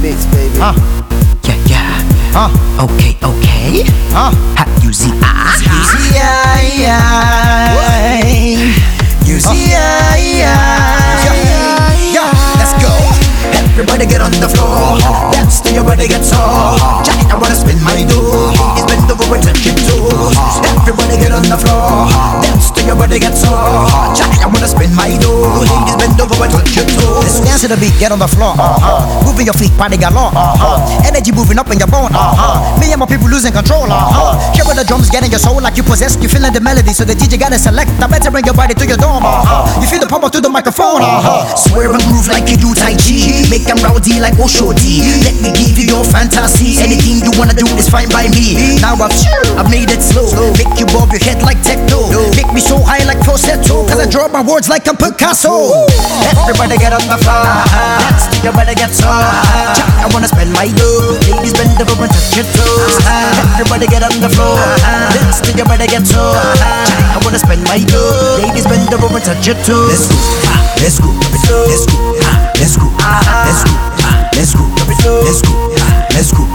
mix, baby. Yeah, yeah. Okay, okay. UZI. Let's go. Everybody get on the floor. Dance till your body gets sore. I wanna spin my dough. Ladies bend over and touch your toes. Everybody get on the floor. Dance till your body gets sore. I wanna spin my dough. Ladies bend over and touch your toes. Let's dance to the beat, get on the floor. Moving your feet, party galore. Energy moving up in your bone. Me and my people losing control. Hear the drums getting your soul like you possess. You feeling the melody, so the DJ gotta select. I better bring your body to your dome. You feel the power through the microphone. Swear and groove like you do Tai Chi. Make them rowdy like Oshodi. Let me give you your fantasy. Anything you wanna do is fine by me. Now I've made it slow. Make you bob your head like techno. Make me so high like falsetto. Cause I draw my words like I'm Picasso. Everybody get on the floor. Dance till your body gets sore. I wanna spend my dough. Ladies bend over and touch your toes. Everybody get on the floor. Dance till your body gets sore. I wanna spend my dough. Ladies bend over and touch your toes. Let's go. Let's go. Let's go. Let's go. Let's go. Let's go. Let's go. Let's go.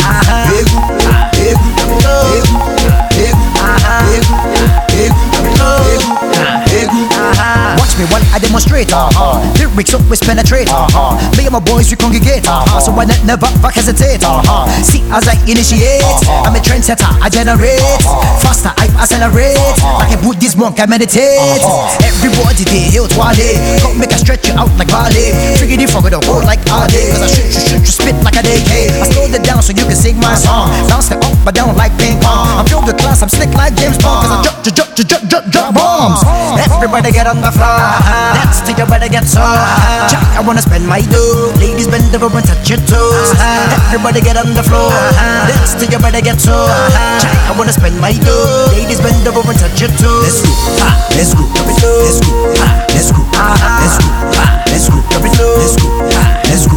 Watch me when I demonstrate. Lyrics always penetrate. Me and my boys we congregate. So I never hesitate. See as I initiate, I'm a trendsetter. I generate faster. I accelerate. I can put this monk. I meditate. Everybody they hail Twale. Come make I stretch you out like ballet. Trigger the frog with the whole like all day. Cause I shoot spit like a DK. I slow it down so you can sing my song. Bounce it up but down like ping pong. I'm filled with class. I'm slick like James Bond. Cause I drop bombs. Everybody get on the floor. Dance till your body gets sore. I wanna spend my dough. Ladies bend over and touch your toes. Everybody get on the floor. Dance till your body gets sore. I wanna spend my dough. Ladies bend over and touch your toes. Let's go. Let's go. Let's go. Let's go. Let's go. Let's go. Let's go. Let's go.